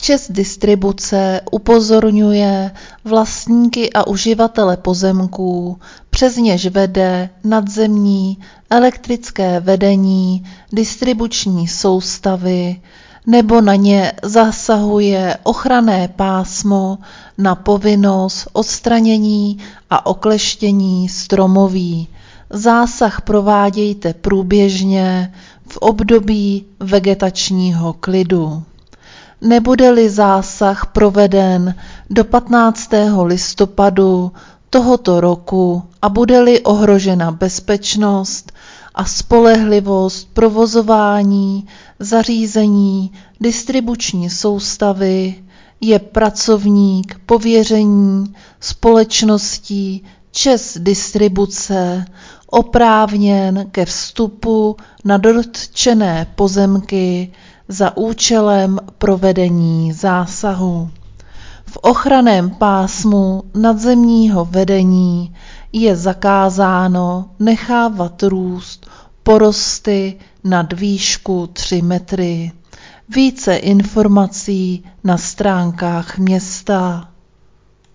ČEZ Distribuce upozorňuje vlastníky a uživatele pozemků, přes něž vede nadzemní elektrické vedení distribuční soustavy nebo na ně zasahuje ochranné pásmo, na povinnost odstranění a okleštění stromoví. Zásah provádějte průběžně v období vegetačního klidu. Nebude-li zásah proveden do 15. listopadu tohoto roku a bude-li ohrožena bezpečnost a spolehlivost provozování zařízení distribuční soustavy, je pracovník pověření společností ČEZ Distribuce oprávněn ke vstupu na dotčené pozemky za účelem provedení zásahu. V ochranném pásmu nadzemního vedení je zakázáno nechávat růst porosty nad výšku 3 metry. Více informací na stránkách města.